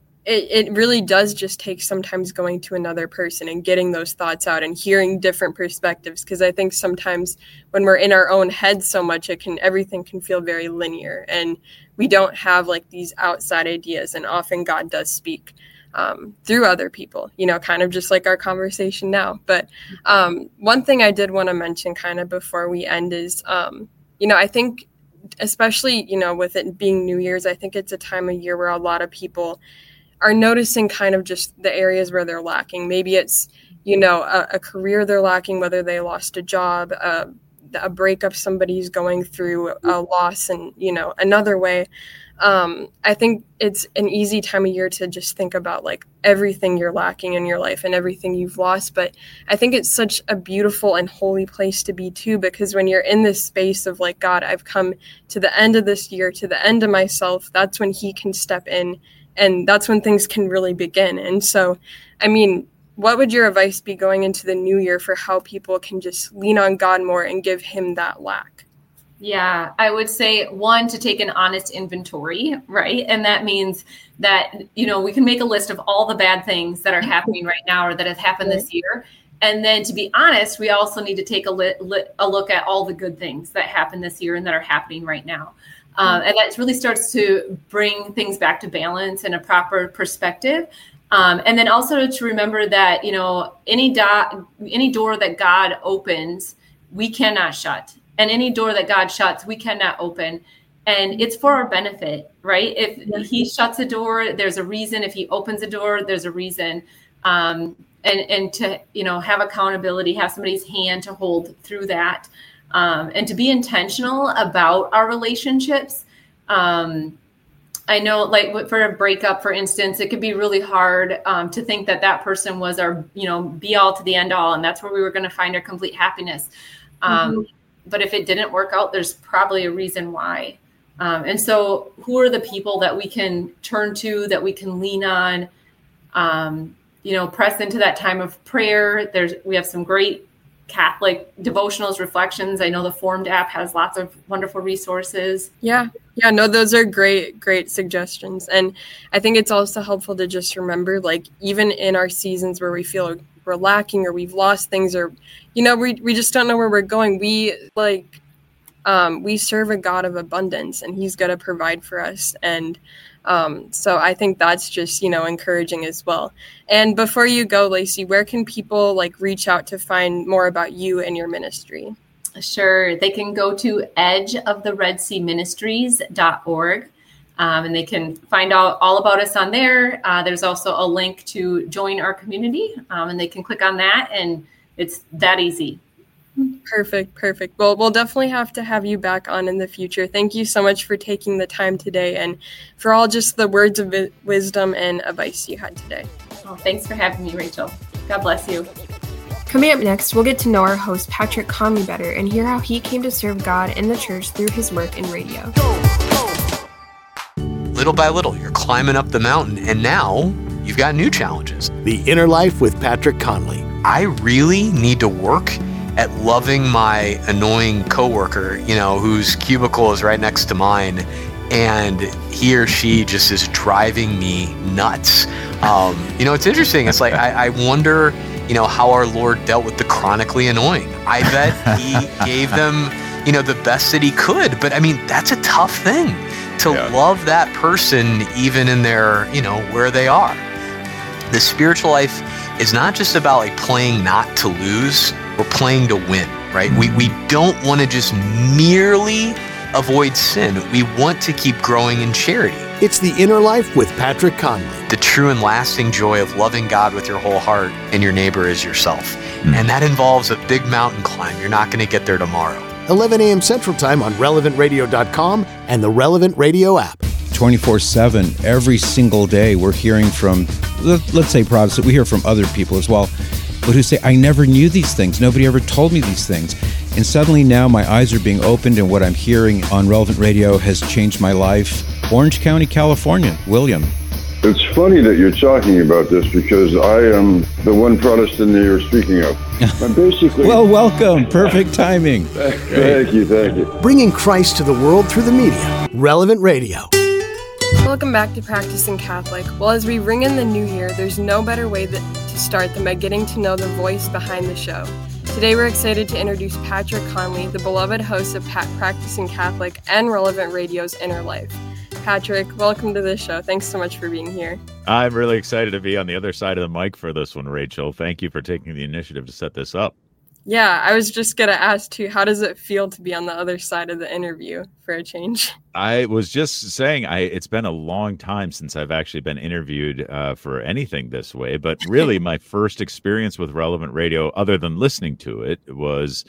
it really does just take sometimes going to another person and getting those thoughts out and hearing different perspectives. Because I think sometimes when we're in our own head so much, everything can feel very linear, and we don't have these outside ideas. And often God does speak through other people, kind of just like our conversation now. But one thing I did want to mention kind of before we end is, I think especially, with it being New Year's, I think it's a time of year where a lot of people are noticing kind of just the areas where they're lacking. Maybe it's, a career they're lacking, whether they lost a job, a breakup somebody's going through, a loss, and, another way. I think it's an easy time of year to just think about everything you're lacking in your life and everything you've lost. But I think it's such a beautiful and holy place to be too, because when you're in this space of God, I've come to the end of this year, to the end of myself, that's when he can step in. And that's when things can really begin. And so, I mean, what would your advice be going into the new year for how people can just lean on God more and give him that lack? Yeah, I would say, one, to take an honest inventory, right? And that means that, we can make a list of all the bad things that are happening right now or that have happened this year. And then to be honest, we also need to take a look at all the good things that happened this year and that are happening right now. And that really starts to bring things back to balance and a proper perspective. And then also to remember that, any door that God opens, we cannot shut. And any door that God shuts, we cannot open. And it's for our benefit, right? If he shuts a door, there's a reason. If he opens a door, there's a reason. And to, have accountability, have somebody's hand to hold through that. and to be intentional about our relationships. I know, like for a breakup, for instance, it could be really hard to think that person was our, be all to the end all, and that's where we were going to find our complete happiness. But if it didn't work out, there's probably a reason why. And so who are the people that we can turn to, that we can lean on, press into that time of prayer? We have some great Catholic devotionals, reflections. I know the Formed app has lots of wonderful resources. Yeah, no, those are great suggestions. And I think it's also helpful to just remember, like, even in our seasons where we feel we're lacking or we've lost things, or, we just don't know where we're going. We serve a God of abundance, and he's going to provide for us. And so I think that's just, encouraging as well. And before you go, Lacey, where can people reach out to find more about you and your ministry? Sure. They can go to edgeoftheredseaministries.org, and they can find out all about us on there. There's also a link to join our community, and they can click on that, and it's that easy. Perfect. Well, we'll definitely have to have you back on in the future. Thank you so much for taking the time today and for all just the words of wisdom and advice you had today. Oh, thanks for having me, Rachel. God bless you. Coming up next, we'll get to know our host, Patrick Conley, better and hear how he came to serve God in the church through his work in radio. Little by little, you're climbing up the mountain, and now you've got new challenges. The Inner Life with Patrick Conley. I really need to work at loving my annoying coworker, whose cubicle is right next to mine, and he or she just is driving me nuts. It's interesting. It's like, I wonder, how our Lord dealt with the chronically annoying. I bet he gave them, the best that he could. But that's a tough thing to love that person, even in their, where they are. The spiritual life is not just about playing not to lose. We're playing to win, right? We don't want to just merely avoid sin. We want to keep growing in charity. It's The Inner Life with Patrick Conley. The true and lasting joy of loving God with your whole heart and your neighbor as yourself. And that involves a big mountain climb. You're not going to get there tomorrow. 11 a.m. Central Time on relevantradio.com and the Relevant Radio app. 24/7, every single day, we're hearing from, let's say Protestant, we hear from other people as well, but who say, I never knew these things. Nobody ever told me these things. And suddenly now my eyes are being opened, and what I'm hearing on Relevant Radio has changed my life. Orange County, California. William. It's funny that you're talking about this, because I am the one Protestant that you're speaking of. I'm basically... Well, welcome. Perfect timing. Thank you. Bringing Christ to the world through the media. Relevant Radio. Welcome back to Practicing Catholic. Well, as we ring in the new year, there's no better way to start than by getting to know the voice behind the show. Today, we're excited to introduce Patrick Conley, the beloved host of Practicing Catholic and Relevant Radio's Inner Life. Patrick, welcome to the show. Thanks so much for being here. I'm really excited to be on the other side of the mic for this one, Rachel. Thank you for taking the initiative to set this up. Yeah, I was just going to ask too, how does it feel to be on the other side of the interview for a change? I was just saying, it's been a long time since I've actually been interviewed for anything this way. But really, my first experience with Relevant Radio, other than listening to it, was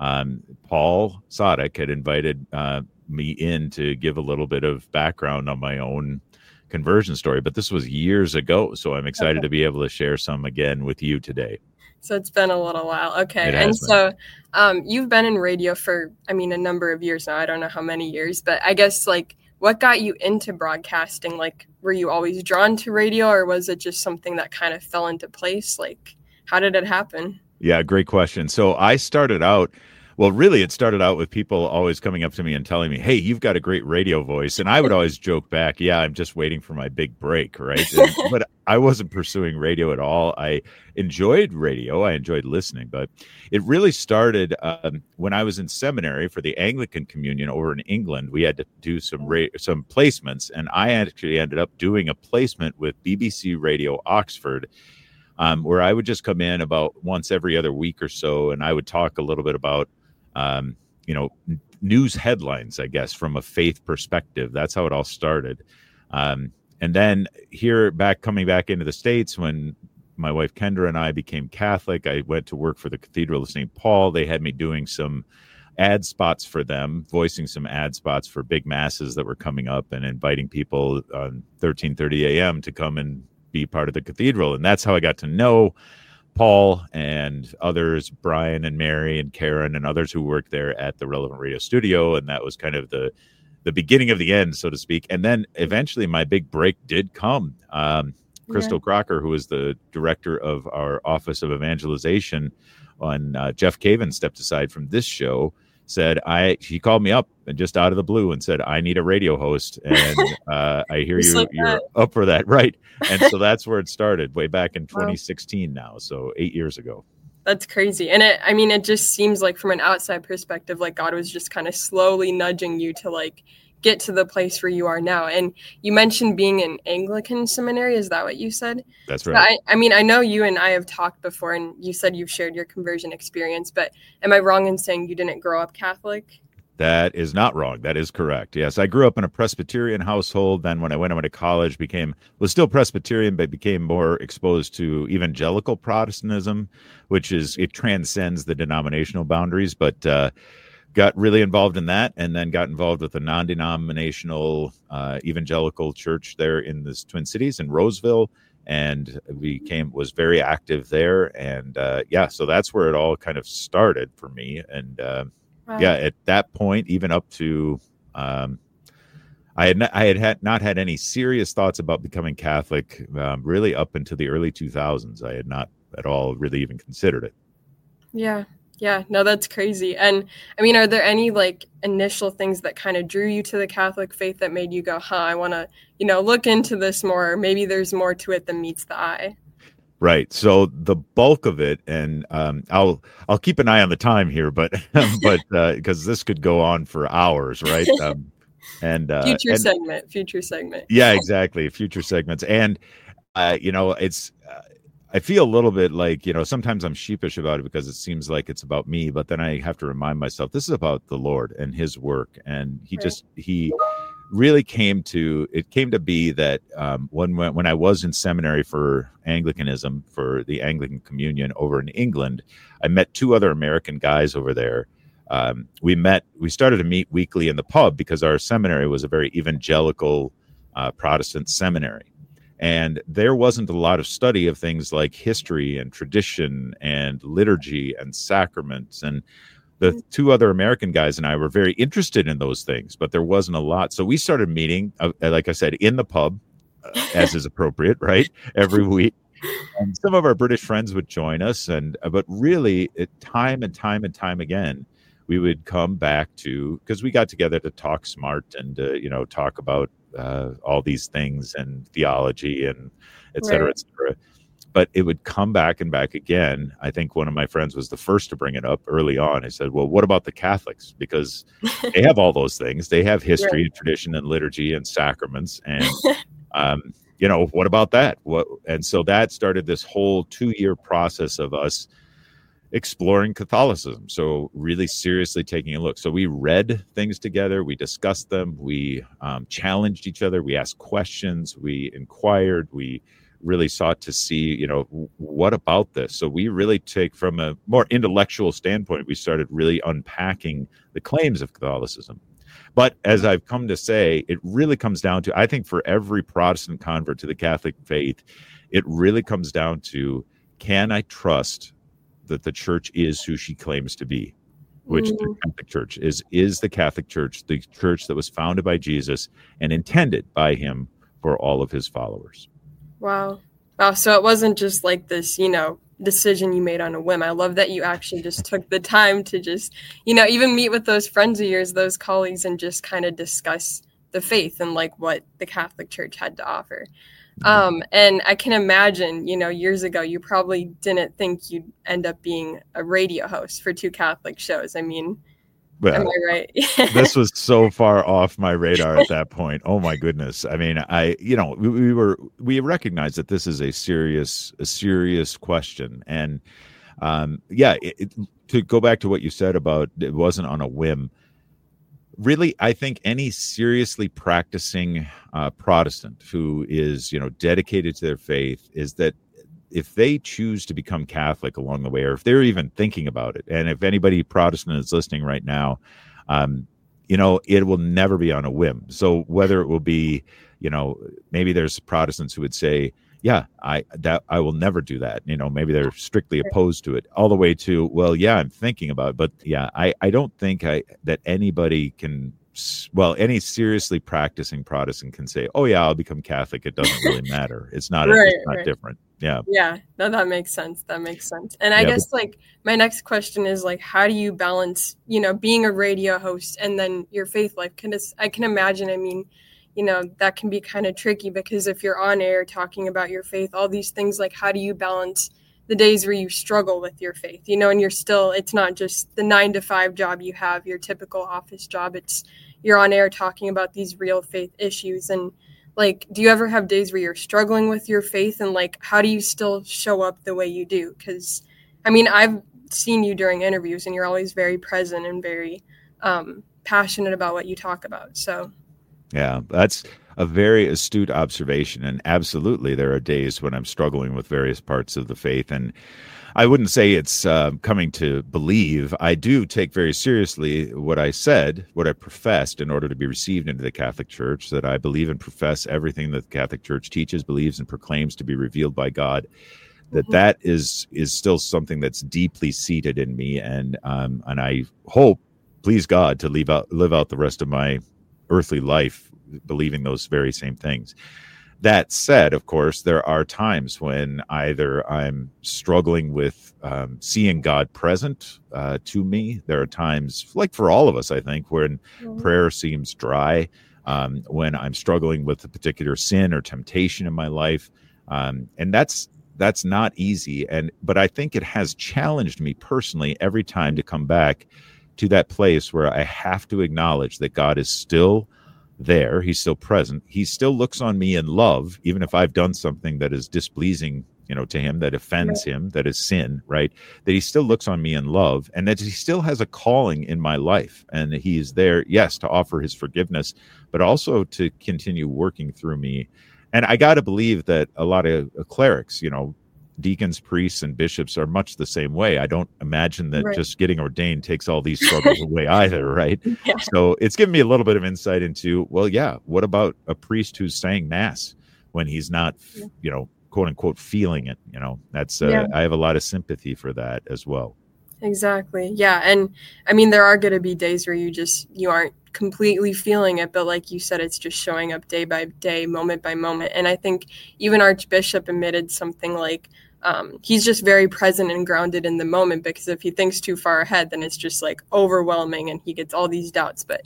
Paul Sadek had invited me in to give a little bit of background on my own conversion story. But this was years ago, so I'm excited to be able to share some again with you today. So it's been a little while. Okay. And so you've been in radio for, a number of years now. I don't know how many years, but I guess what got you into broadcasting? Were you always drawn to radio, or was it just something that kind of fell into place? How did it happen? Yeah, great question. So I started out, it started out with people always coming up to me and telling me, hey, you've got a great radio voice. And I would always joke back, yeah, I'm just waiting for my big break, right? But I wasn't pursuing radio at all. I enjoyed radio. I enjoyed listening. But it really started when I was in seminary for the Anglican Communion over in England. We had to do some placements. And I actually ended up doing a placement with BBC Radio Oxford, where I would just come in about once every other week or so. And I would talk a little bit about news headlines, I guess, from a faith perspective. That's how it all started. And then coming back into the States, when my wife Kendra and I became Catholic, I went to work for the Cathedral of St. Paul. They had me doing some ad spots for them, voicing some ad spots for big masses that were coming up, and inviting people on 13:30 a.m. to come and be part of the cathedral. And that's how I got to know Paul and others, Brian and Mary and Karen and others who worked there at the Relevant Radio studio. And that was kind of the beginning of the end, so to speak. And then eventually my big break did come. Crystal Crocker, who was the director of our Office of Evangelization, when Jeff Caven stepped aside from this show, said, he called me up and just out of the blue and said, I need a radio host. And I hear you're up for that. Right. And so that's where it started way back in 2016 now. So 8 years ago. That's crazy. And it just seems like from an outside perspective, like God was just kind of slowly nudging you to like get to the place where you are now. And you mentioned being in Anglican seminary. Is that what you said? That's right. So I know you and I have talked before, and you said you've shared your conversion experience, but am I wrong in saying you didn't grow up Catholic? That is not wrong. That is correct. Yes, I grew up in a Presbyterian household. Then when I went away to college, was still Presbyterian, but became more exposed to evangelical Protestantism, it transcends the denominational boundaries, but got really involved in that, and then got involved with a non-denominational evangelical church there in the Twin Cities in Roseville, and was very active there. And so that's where it all kind of started for me. And at that point, even up to I had not had any serious thoughts about becoming Catholic really up into the early 2000s. I had not at all really even considered it. Yeah, no, that's crazy. And I mean, are there any like initial things that kind of drew you to the Catholic faith that made you go, I want to, look into this more, or maybe there's more to it than meets the eye? Right. So the bulk of it, and I'll keep an eye on the time here, but because this could go on for hours, right? Future segment. Yeah, exactly. Future segments. And, it's, I feel a little bit like, sometimes I'm sheepish about it because it seems like it's about me, but then I have to remind myself this is about the Lord and his work. And he really came to be that when I was in seminary for Anglicanism, for the Anglican Communion over in England, I met two other American guys over there. We started to meet weekly in the pub because our seminary was a very evangelical Protestant seminary. And there wasn't a lot of study of things like history and tradition and liturgy and sacraments. And the two other American guys and I were very interested in those things, but there wasn't a lot. So we started meeting, like I said, in the pub, as is appropriate, right? Every week. And some of our British friends would join us. But really, time and time again, we would come back to, because we got together to talk smart and, talk about all these things and theology and et cetera, et cetera. But it would come back and back again. I think one of my friends was the first to bring it up early on. He said, well, what about the Catholics? Because they have all those things. They have history, tradition, and liturgy and sacraments. And, what about that? And so that started this whole 2-year process of us exploring Catholicism. So really seriously taking a look. So we read things together. We discussed them. We challenged each other. We asked questions. We inquired. We really sought to see, what about this? So we really take from a more intellectual standpoint, we started really unpacking the claims of Catholicism. But as I've come to say, it really comes down to, I think for every Protestant convert to the Catholic faith, it really comes down to, can I trust that the church is who she claims to be, which the Catholic Church is the Catholic Church, the church that was founded by Jesus and intended by him for all of his followers. Wow. So it wasn't just like this, decision you made on a whim. I love that you actually just took the time to just, even meet with those friends of yours, those colleagues, and just kind of discuss the faith and like what the Catholic Church had to offer. And I can imagine, years ago, you probably didn't think you'd end up being a radio host for 2 Catholic shows. I mean, am I right? This was so far off my radar at that point. Oh my goodness. I mean, we recognized that this is a serious question. And to go back to what you said about it wasn't on a whim. Really, I think any seriously practicing Protestant who is, dedicated to their faith if they choose to become Catholic along the way, or if they're even thinking about it, and if anybody Protestant is listening right now, it will never be on a whim. So whether it will be, maybe there's Protestants who would say, yeah, I will never do that. Maybe they're strictly opposed to it, all the way to, well, yeah, I'm thinking about it. But yeah, I don't think that anybody can, any seriously practicing Protestant can say, oh yeah, I'll become Catholic. It doesn't really matter. It's not, it's not different. Yeah. Yeah. No, that makes sense. And I guess my next question is how do you balance, being a radio host and then your faith life? I can imagine, that can be kind of tricky, because if you're on air talking about your faith, all these things, how do you balance the days where you struggle with your faith, and it's not just the 9-to-5 job you have, your typical office job. You're on air talking about these real faith issues. And do you ever have days where you're struggling with your faith, and how do you still show up the way you do? Because I've seen you during interviews and you're always very present and very passionate about what you talk about. So yeah, that's a very astute observation. And absolutely, there are days when I'm struggling with various parts of the faith. And I wouldn't say it's coming to believe. I do take very seriously what I said, what I professed in order to be received into the Catholic Church, that I believe and profess everything that the Catholic Church teaches, believes, and proclaims to be revealed by God. That is still something that's deeply seated in me. And I hope, please God, to live out the rest of my earthly life believing those very same things. That said, of course, there are times when either I'm struggling with seeing God present to me. There are times, like for all of us, I think, when prayer seems dry, when I'm struggling with a particular sin or temptation in my life, and that's not easy. But I think it has challenged me personally every time to come back to that place where I have to acknowledge that God is still there. He's still present. He still looks on me in love, even if I've done something that is displeasing, to him, that offends him, that is sin, right? That he still looks on me in love, and that he still has a calling in my life. And he is there, yes, to offer his forgiveness, but also to continue working through me. And I got to believe that a lot of clerics, deacons, priests, and bishops are much the same way. I don't imagine that just getting ordained takes all these struggles away either, right? Yeah. So it's given me a little bit of insight into, well, yeah, what about a priest who's saying mass when he's not, quote unquote, feeling it? That's I have a lot of sympathy for that as well. Exactly. Yeah. And there are going to be days where you aren't completely feeling it, but like you said, it's just showing up day by day, moment by moment. And I think even Archbishop admitted something like he's just very present and grounded in the moment, because if he thinks too far ahead, then it's just overwhelming and he gets all these doubts. But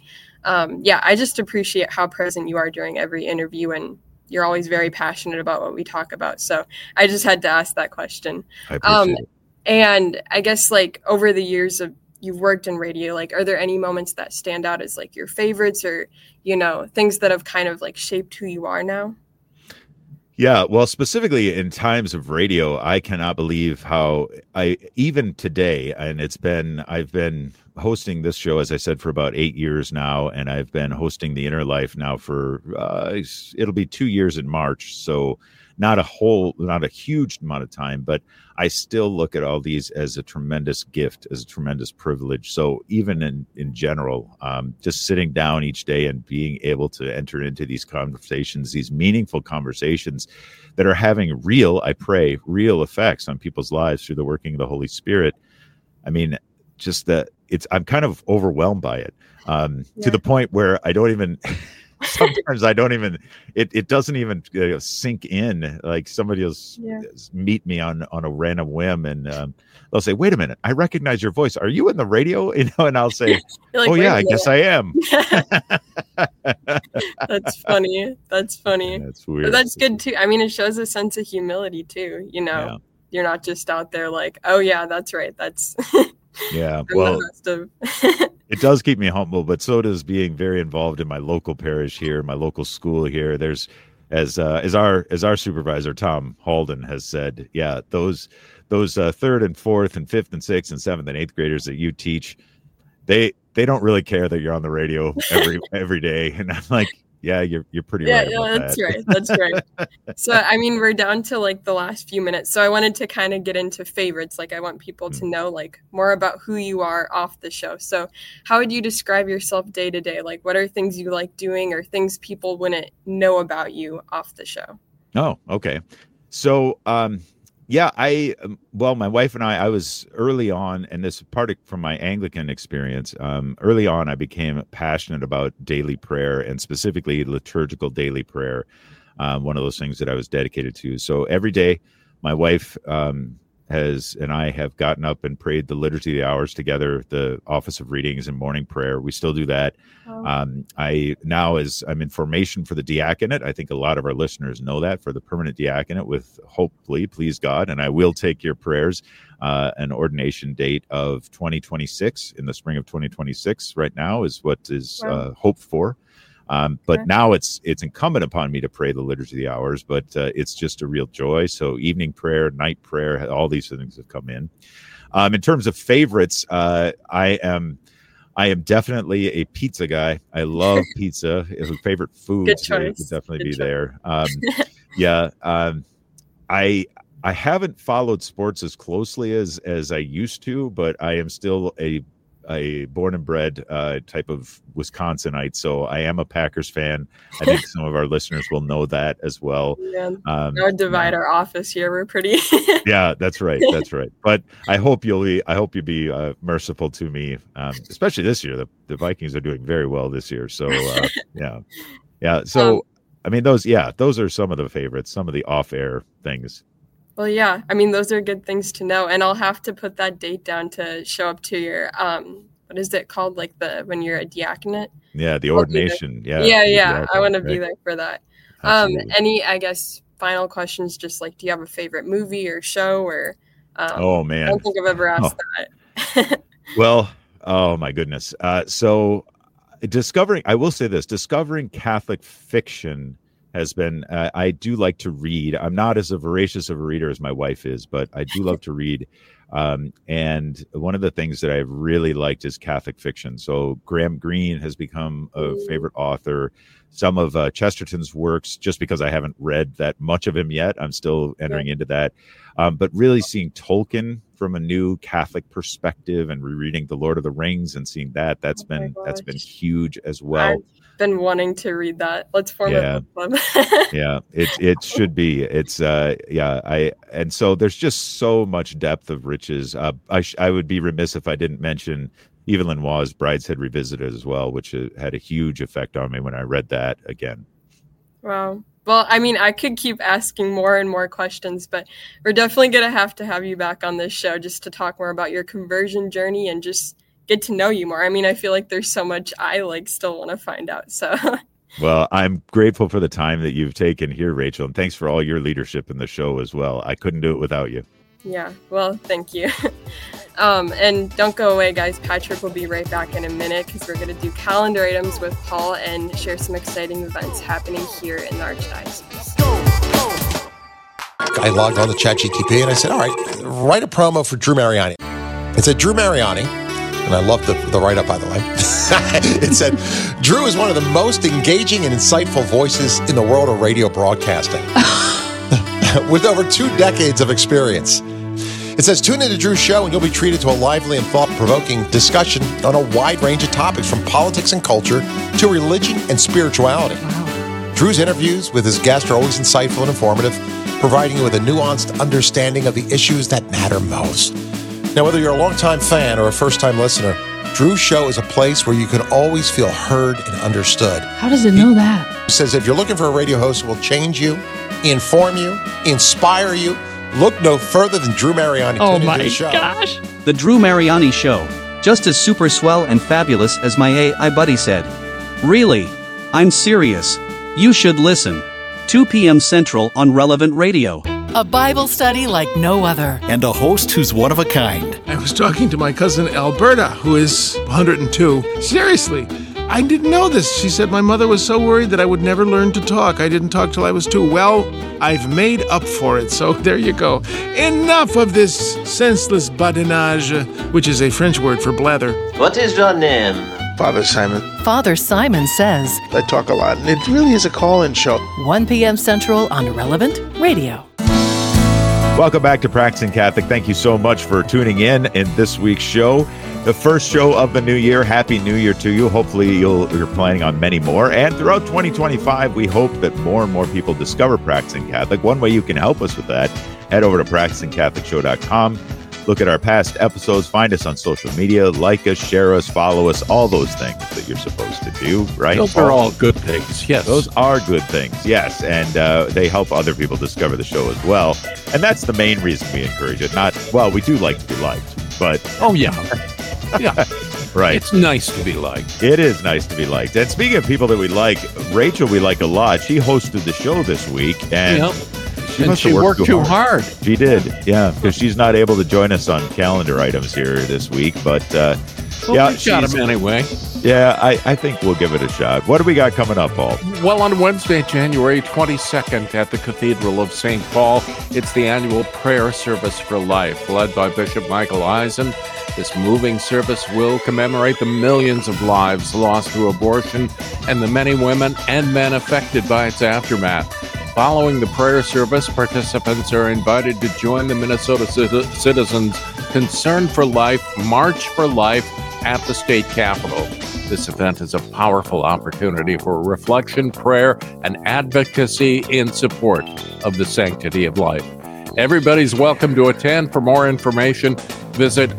I just appreciate how present you are during every interview, and you're always very passionate about what we talk about. So I just had to ask that question. I appreciate it. And I guess over the years of you've worked in radio, are there any moments that stand out as your favorites, or, things that have kind of shaped who you are now? Yeah, well, specifically in times of radio, I cannot believe how even today, and I've been hosting this show, as I said, for about 8 years now, and I've been hosting The Inner Life now for, it'll be 2 years in March, so not a huge amount of time, but I still look at all these as a tremendous gift, as a tremendous privilege. So even in general, just sitting down each day and being able to enter into these conversations, these meaningful conversations that are having real effects on people's lives through the working of the Holy Spirit. I'm kind of overwhelmed by it, to the point where I don't even... Sometimes it doesn't even sink in. Somebody will meet me on a random whim, and they'll say, "Wait a minute, I recognize your voice. Are you in the radio?" And I'll say, "Oh yeah, I guess I am." That's funny. That's weird. But that's good too. It shows a sense of humility too. You're not just out there "Oh yeah, that's right. That's." Yeah. Well. It does keep me humble, but so does being very involved in my local parish here, my local school here. There's, as our supervisor Tom Halden has said, yeah, those third and fourth and fifth and sixth and seventh and eighth graders that you teach, they don't really care that you're on the radio every day. And I'm like, Yeah, you're pretty Yeah, right about that's that. right. That's right. So, I mean, we're down to like the last few minutes. So I wanted to kind of get into favorites. Like I want people to know like more about who you are off the show. So how would you describe yourself day to day? Like what are things you like doing or things people wouldn't know about you off the show? Oh, okay. So, yeah, my wife and I was early on, and this part from my Anglican experience, early on, I became passionate about daily prayer and specifically liturgical daily prayer. One of those things that I was dedicated to. So every day, my wife and I have gotten up and prayed the Liturgy of the Hours together, the Office of Readings and morning prayer. We still do that. As I'm in formation for the diaconate, I think a lot of our listeners know that, for the permanent diaconate with hopefully, please God, and I will take your prayers, an ordination date of 2026, in the spring of 2026 right now is what is hoped for. But now it's incumbent upon me to pray the Liturgy of the Hours, but it's just a real joy. So evening prayer, night prayer, all these things have come in. In terms of favorites, I am definitely a pizza guy. I love pizza. It's a favorite food. Good So it choice. would definitely Good be choice. there. I haven't followed sports as closely as I used to, but I am still a born and bred type of Wisconsinite. So I am a Packers fan. I think some of our listeners will know that as well. Yeah. That would divide our office here. We're pretty. Yeah, that's right. That's right. But I hope you'll be merciful to me, especially this year. The Vikings are doing very well this year. So yeah. So I mean, those are some of the favorites, some of the off-air things. Well, yeah. I mean, those are good things to know. And I'll have to put that date down to show up to your, what is it called? Like when you're a diaconate? Yeah, the ordination. Yeah. Yeah. I want to be there for that. Absolutely. Any, I guess, final questions? Just like, do you have a favorite movie or show? Or oh, man. I don't think I've ever asked that. Well, oh, my goodness. So I will say this, discovering Catholic fiction has been, I do like to read. I'm not as voracious of a reader as my wife is, but I do love to read. And one of the things that I've really liked is Catholic fiction. So Graham Greene has become a favorite author. Some of Chesterton's works, just because I haven't read that much of him yet, I'm still entering into that. But really seeing Tolkien from a new Catholic perspective and rereading The Lord of the Rings and seeing that's been huge as well. I've been wanting to read that. Let's form a book club. Yeah, it should be. It's and so there's just so much depth of riches. I would be remiss if I didn't mention Eva Lenoir's Brideshead Revisited as well, which had a huge effect on me when I read that again. Wow. Well, I mean, I could keep asking more and more questions, but we're definitely going to have you back on this show just to talk more about your conversion journey and just get to know you more. I mean, I feel like there's so much I still want to find out. So, well, I'm grateful for the time that you've taken here, Rachel, and thanks for all your leadership in the show as well. I couldn't do it without you. Yeah, well, thank you. And don't go away, guys. Patrick will be right back in a minute because we're going to do calendar items with Paul and share some exciting events happening here in the Archdiocese. I logged on to ChatGPT and I said, all right, write a promo for Drew Mariani. It said, Drew Mariani, and I love the write-up, by the way. It said, Drew is one of the most engaging and insightful voices in the world of radio broadcasting. With over 2 decades of experience. It says, tune into Drew's show and you'll be treated to a lively and thought-provoking discussion on a wide range of topics from politics and culture to religion and spirituality. Wow. Drew's interviews with his guests are always insightful and informative, providing you with a nuanced understanding of the issues that matter most. Now, whether you're a longtime fan or a first-time listener, Drew's show is a place where you can always feel heard and understood. How does it know that? He says if you're looking for a radio host who will change you, inform you, inspire you, look no further than Drew Mariani. Oh Tune into my the show. gosh. The Drew Mariani Show. Just as super swell and fabulous as my AI buddy said. Really? I'm serious. You should listen. 2 p.m. Central on Relevant Radio. A Bible study like no other. And a host who's one of a kind. I was talking to my cousin Alberta, who is 102. Seriously, I didn't know this. She said my mother was so worried that I would never learn to talk. I didn't talk till I was 2. Well, I've made up for it, so there you go. Enough of this senseless badinage, which is a French word for blather. What is your name? Father Simon. Father Simon Says. I talk a lot, and it really is a call-in show. 1 p.m. Central on Relevant Radio. Welcome back to Practicing Catholic. Thank you so much for tuning in this week's show. The first show of the new year. Happy New Year to you. Hopefully you're planning on many more. And throughout 2025, we hope that more and more people discover Practicing Catholic. One way you can help us with that, head over to practicingcatholicshow.com. Look at our past episodes. Find us on social media. Like us, share us, follow us. All those things that you're supposed to do, right? Those are all good things, yes. Those are good things, yes. And they help other people discover the show as well. And that's the main reason we encourage it. We do like to be liked, but... Oh, yeah. Yeah. Right. It's nice to be liked. It is nice to be liked. And speaking of people that we like, Rachel we like a lot. She hosted the show this week. And... Yep. She worked too hard. She did, yeah, because she's not able to join us on calendar items here this week. But we got him anyway. Yeah, I think we'll give it a shot. What do we got coming up, Paul? Well, on Wednesday, January 22nd at the Cathedral of St. Paul, it's the annual Prayer Service for Life, led by Bishop Michael Eisen. This moving service will commemorate the millions of lives lost through abortion and the many women and men affected by its aftermath. Following the prayer service, participants are invited to join the Minnesota Citizens Concern for Life March for Life at the state capitol. This event is a powerful opportunity for reflection, prayer, and advocacy in support of the sanctity of life. Everybody's welcome to attend. For more information, visit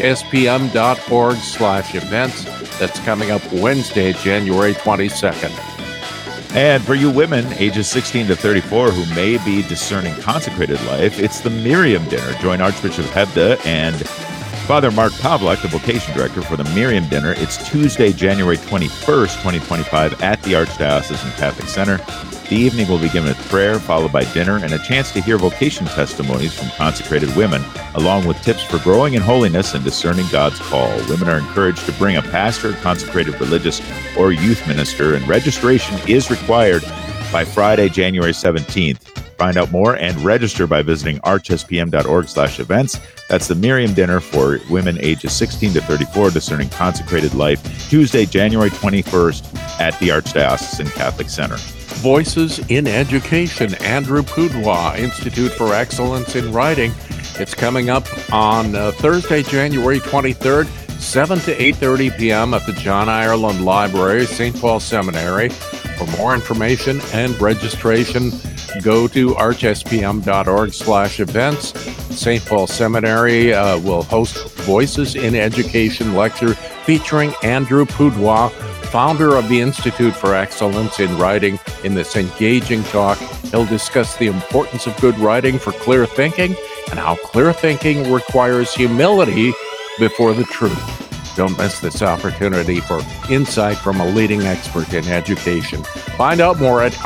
archspm.org/events. That's coming up Wednesday, January 22nd. And for you women, ages 16 to 34, who may be discerning consecrated life, it's the Miriam Dinner. Join Archbishop Hebda and Father Mark Pavlak, the vocation director for the Miriam Dinner. It's Tuesday, January 21st, 2025, at the Archdiocesan Catholic Center. The evening will be given with prayer, followed by dinner, and a chance to hear vocation testimonies from consecrated women, along with tips for growing in holiness and discerning God's call. Women are encouraged to bring a pastor, consecrated religious, or youth minister, and registration is required by Friday, January 17th. Find out more and register by visiting archspm.org/events. That's the Miriam Dinner for women ages 16 to 34, discerning consecrated life, Tuesday, January 21st at the Archdiocesan Catholic Center. Voices in Education, Andrew Pudewa, Institute for Excellence in Writing. It's coming up on Thursday, January 23rd, 7 to 8:30 p.m. at the John Ireland Library, St. Paul Seminary. For more information and registration, go to archspm.org/events. St. Paul Seminary will host Voices in Education lecture featuring Andrew Pudewa, founder of the Institute for Excellence in Writing. In this engaging talk, he'll discuss the importance of good writing for clear thinking and how clear thinking requires humility before the truth. Don't miss this opportunity for insight from a leading expert in education. Find out more at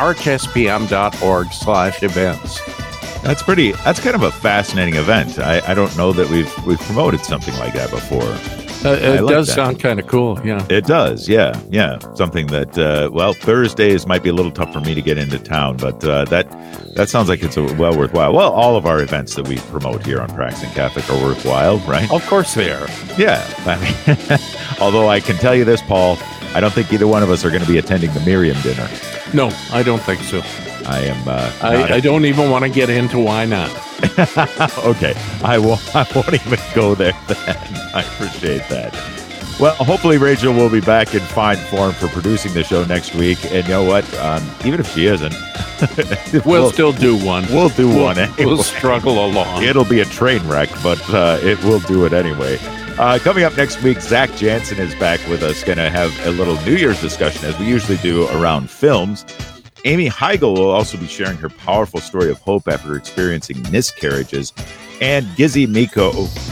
archspm.org/events. That's kind of a fascinating event. I don't know that we've promoted something like that before. It does sound kind of cool, yeah. It does, yeah. Something that, Thursdays might be a little tough for me to get into town, but that sounds like it's well worthwhile. Well, all of our events that we promote here on Practicing Catholic are worthwhile, right? Of course they are. Yeah. Although I can tell you this, Paul, I don't think either one of us are going to be attending the Miriam Dinner. No, I don't think so. I am. I don't even want to get into why not. Okay, I won't even go there then. I appreciate that. Well, hopefully Rachel will be back in fine form for producing the show next week. And you know what? Even if she isn't, we'll still do one. We'll do one anyway. We'll struggle along. It'll be a train wreck, but we'll do it anyway. Coming up next week, Zach Jansen is back with us. Going to have a little New Year's discussion, as we usually do, around films. Amy Heigl will also be sharing her powerful story of hope after experiencing miscarriages. And Gizzy Miko,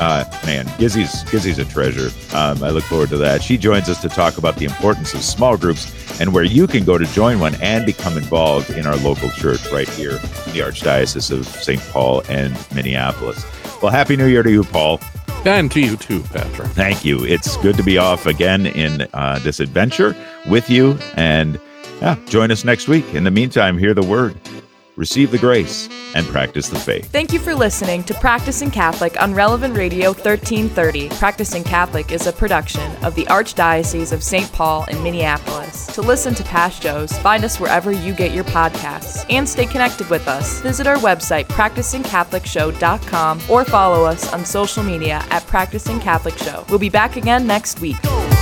Gizzy's a treasure. I look forward to that. She joins us to talk about the importance of small groups and where you can go to join one and become involved in our local church right here in the Archdiocese of St. Paul and Minneapolis. Well, Happy New Year to you, Paul. And to you too, Patrick. Thank you. It's good to be off again in this adventure with you. And join us next week. In the meantime, hear the word. receive the grace, and practice the faith. Thank you for listening to Practicing Catholic on Relevant Radio 1330. Practicing Catholic is a production of the Archdiocese of St. Paul in Minneapolis. To listen to past shows, find us wherever you get your podcasts and stay connected with us. Visit our website, practicingcatholicshow.com, or follow us on social media at Practicing Catholic Show. We'll be back again next week.